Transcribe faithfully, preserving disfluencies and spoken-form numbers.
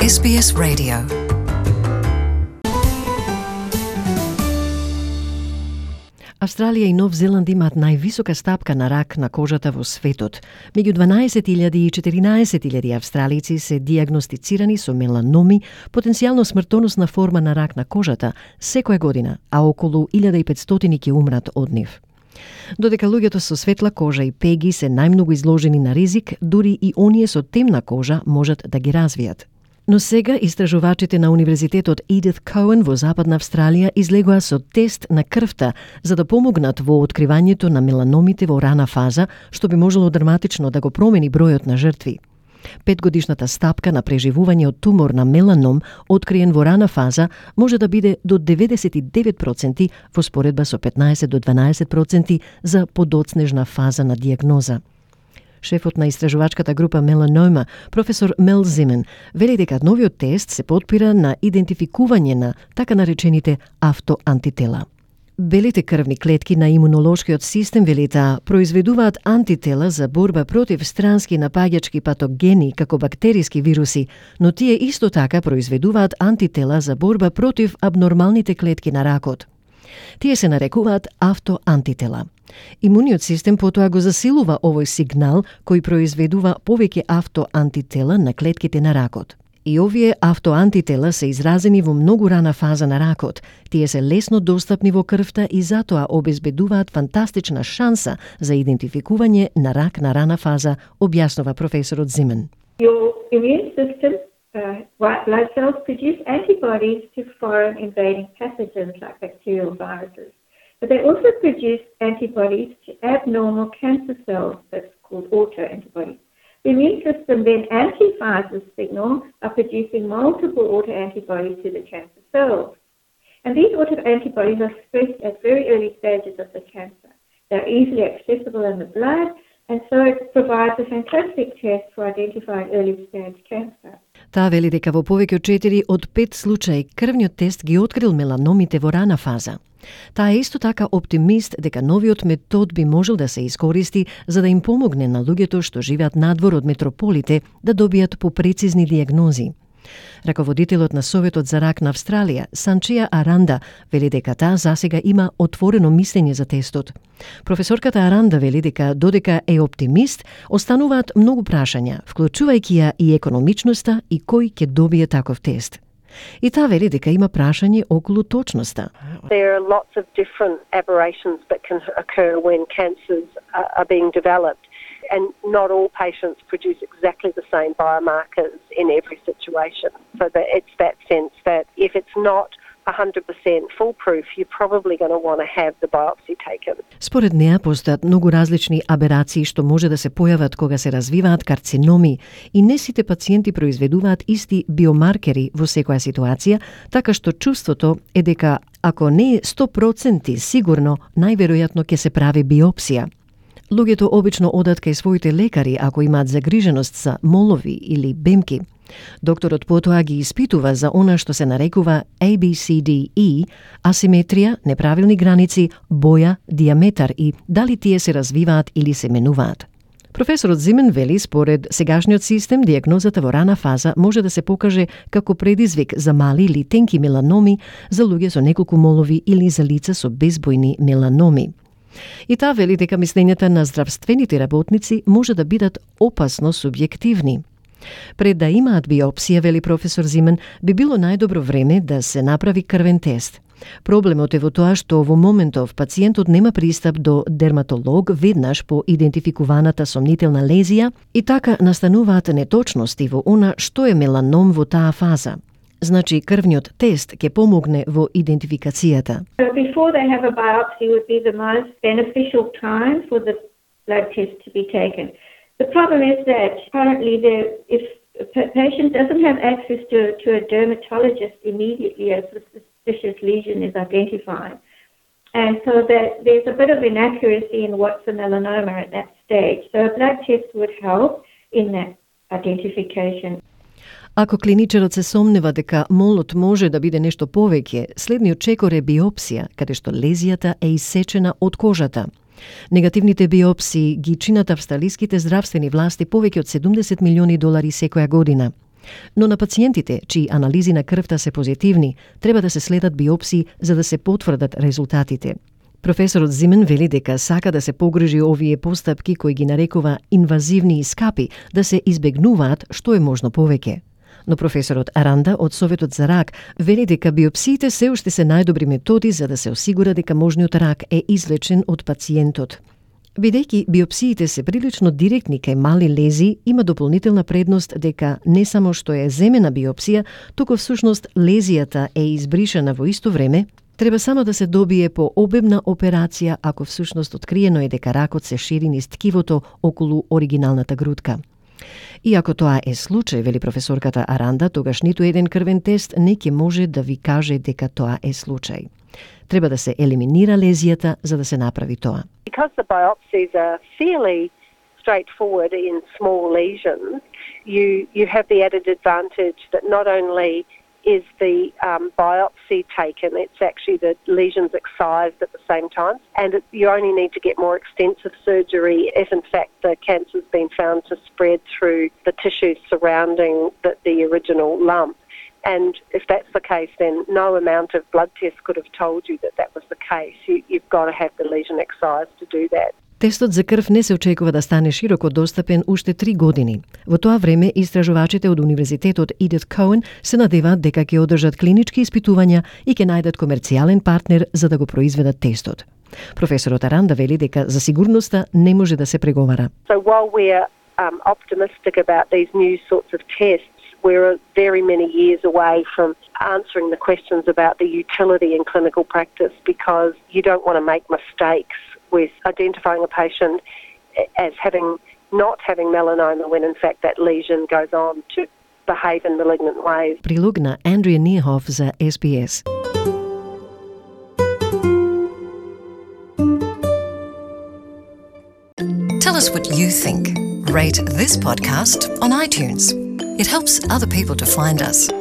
Ес Би Ес Radio. Австралија и Нов Зеланд имаат највисока стапка на рак на кожата во светот. Меѓу дванаесет илјади и четиринаесет илјади австралици се дијагностицирани со меланоми, потенцијално смртоносна форма на рак на кожата, секоја година, а околу илјада и петстотини ќе умрат од нив. Додека луѓето со светла кожа и пеги се најмногу изложени на ризик, дури и оние со темна кожа можат да ги развијат. Но сега истражувачите на Универзитетот Едит Коен во Западна Австралија излегоа со тест на крвта за да помогнат во откривањето на меланомите во рана фаза, што би можело драматично да го промени бројот на жртви. Петгодишната стапка на преживување од тумор на меланом, откриен во рана фаза, може да биде до деветдесет и девет проценти во споредба со петнаесет до дванаесет проценти за подоцнежна фаза на дијагноза. Шефот на истражувачката група Меланома, професор Мел Зимен, вели дека новиот тест се потпира на идентификување на така наречените автоантитела. Белите крвни клетки на имунолошкиот систем, вели таа, произведуваат антитела за борба против странски напаѓачки патогени како бактериски вируси, но тие исто така произведуваат антитела за борба против абнормалните клетки на ракот. Тие се нарекуваат автоантитела. Имуниот систем потоа го засилува овој сигнал кој произведува повеќе автоантитела на клетките на ракот. И овие автоантитела се изразени во многу рана фаза на ракот. Тие се лесно достапни во крвта и затоа обезбедуваат фантастична шанса за идентификување на рак на рана фаза, објаснува професорот Зимен. Your immune system, uh, white blood cells, produce antibodies to foreign invading pathogens like bacterial viruses. But they also produce antibodies to abnormal cancer cells, that's called autoantibodies. The immune system then amplifies this signal by producing multiple autoantibodies to the cancer cells. And these autoantibodies are expressed at very early stages of the cancer. They're easily accessible in the blood, and so it provides a fantastic test for identifying early stage cancer. Таа вели дека во повеќе од четири од пет случаи крвниот тест ги открил меланомите во рана фаза. Таа е исто така оптимист дека новиот метод би можел да се искористи за да им помогне на луѓето што живеат надвор од метрополите да добијат попрецизни дијагнози. Раководителот на Советот за рак на Австралија, Санчија Аранда, вели дека таа засега има отворено мислење за тестот. Професорката Аранда вели дека додека е оптимист, остануваат многу прашања, вклучувајќи ја и економичноста и кој ќе добие таков тест. И таа вели дека има прашање околу точноста. There are lots of different aberrations that can occur when cancers are being developed, and not all patients produce exactly the same biomarkers in every situation. So that it's that sense that if it's not one hundred percent foolproof, you're probably going to want to have the biopsy taken. Според неа постојат многу различни аберации што може да се појават кога се развиваат карциноми и не сите пациенти произведуваат исти биомаркери во секоја ситуација, така што чувството е дека ако не е сто проценти сигурно, најверојатно ќе се прави биопсија. Луѓето обично одат кај своите лекари ако имаат загриженост за молови или бемки. Докторот потоа ги испитува за она што се нарекува A B C D E, асиметрија, неправилни граници, боја, диаметар и дали тие се развиваат или се менуваат. Професорот Зимен вели според сегашниот систем дијагнозата во рана фаза може да се покаже како предизвик за мали или тенки меланоми, за луѓе со неколку молови или за лица со безбојни меланоми. И таа вели дека мислењата на здравствените работници може да бидат опасно субјективни. Пред да имаат биопсија, вели професор Зимен, би било најдобро време да се направи крвен тест. Проблемот е во тоа што во моментов пациентот нема пристап до дерматолог веднаш по идентификуваната сомнителна лезија и така настануваат неточности во она што е меланом во таа фаза. Значи, крвниот тест ќе помогне во идентификацијата. Before they have a biopsy would be the most beneficial time for the blood test to be taken. The problem is that currently there, if a patient doesn't have access to, to a dermatologist immediately as the suspicious lesion is identified, and so that there's a bit of inaccuracy in what's a melanoma at that stage. So a blood test would help in that identification. Ако клиничарот се сомнева дека молот може да биде нешто повеќе, следниот чекор е биопсија, каде што лезијата е исечена од кожата. Негативните биопсии ги чинат австралиските здравствени власти повеќе од седумдесет милиони долари секоја година. Но на пациентите, чии анализи на крвта се позитивни, треба да се следат биопсии за да се потврдат резултатите. Професорот Зимен вели дека сака да се погрижи овие постапки кои ги нарекува инвазивни и скапи да се избегнуваат што е можно повеќе. Но професорот Аранда од Советот за рак вели дека биопсиите се уште се најдобри методи за да се осигура дека можниот рак е излечен од пациентот. Бидејќи биопсиите се прилично директни кај мали лези, има дополнителна предност дека не само што е земена биопсија, туку всушност лезијата е избришена во исто време, треба само да се добие по обемна операција ако всушност откриено е дека ракот се шири низ ткивото околу оригиналната грудка. И ако тоа е случај, вели професорката Аранда, тогаш ниту еден крвен тест не ќе може да ви каже дека тоа е случај. Треба да се елиминира лезијата за да се направи тоа. Because the biopsies are fairly straightforward in small lesions, you you have the added advantage that not only is the um, biopsy taken, it's actually the lesions excised at the same time, and it, you only need to get more extensive surgery if in fact the cancer's been found to spread through the tissues surrounding the, the original lump. And if that's the case, then no amount of blood tests could have told you that that was the case. You, you've got to have the lesion excised to do that. Тестот за крв не се очекува да стане широко достапен уште три години. Во тоа време, истражувачите од Универзитетот Едит Коен се надеваат дека ќе одржат клинички испитувања и ќе најдат комерцијален партнер за да го произведат тестот. Професорот Аранда вели дека за сигурноста не може да се преговара. So while we're um, optimistic about these new sorts of tests, we're very many years away from answering the questions about the utility in clinical practice because you don't want to make mistakes with identifying a patient as having not having melanoma when in fact that lesion goes on to behave in malignant ways. Прилог на Andrea Niehoff за S B S. Tell us what you think. Rate this podcast on iTunes. It helps other people to find us.